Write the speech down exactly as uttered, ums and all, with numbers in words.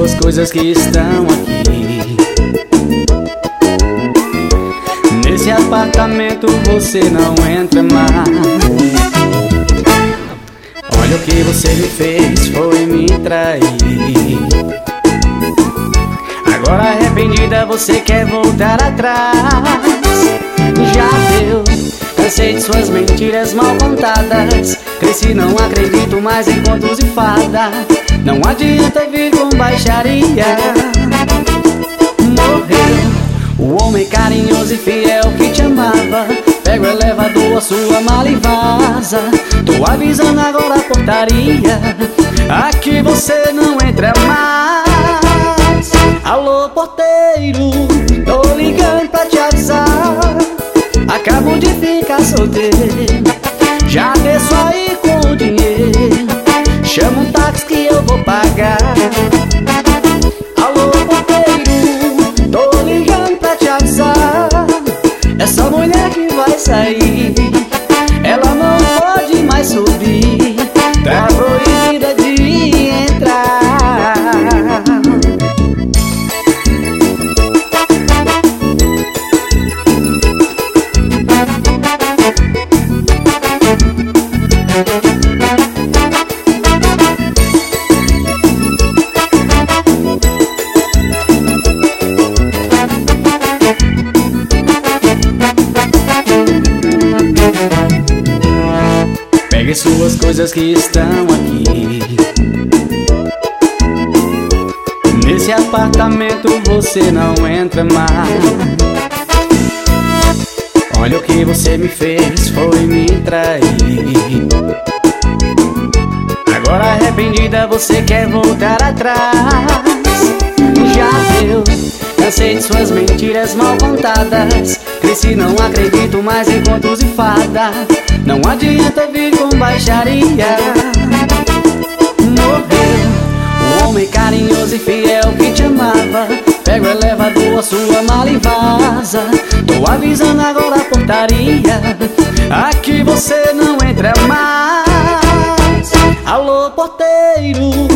suas coisas que estão aqui. Nesse apartamento você não entra mais. Olha o que você me fez, foi me trair. Agora arrependida você quer voltar atrás. Já deu, cansei de suas mentiras mal contadas. Cresci, não acredito mais em contos de fada. Não adianta vir com baixaria. Morreu o homem carinhoso e fiel que te amava. Pega o elevador, a sua mala e vaza. Tô avisando agora a portaria, aqui você não entra mais. Alô porteiro, tô ligando pra te avisar. Acabo de ficar solteiro, já desço aí com o dinheiro. Chama um táxi que eu vou pagar. Alô porteiro, tô ligando pra te avisar. Essa mulher que vai sair, ela não pode mais subir, tá proibida de entrar. Pegue suas coisas que estão aqui. Nesse apartamento você não entra mais. Olha o que você me fez, foi me trair. Agora arrependida você quer voltar atrás. Já deu, cansei de suas mentiras mal contadas. Cresci, não acredito mais em contos de fada. Não adianta vir com baixaria. Morreu o homem carinhoso e fiel que te amava. Pega o elevador, a sua mala e vaza. Tô avisando agora a portaria, aqui você não entra mais. Alô porteiro,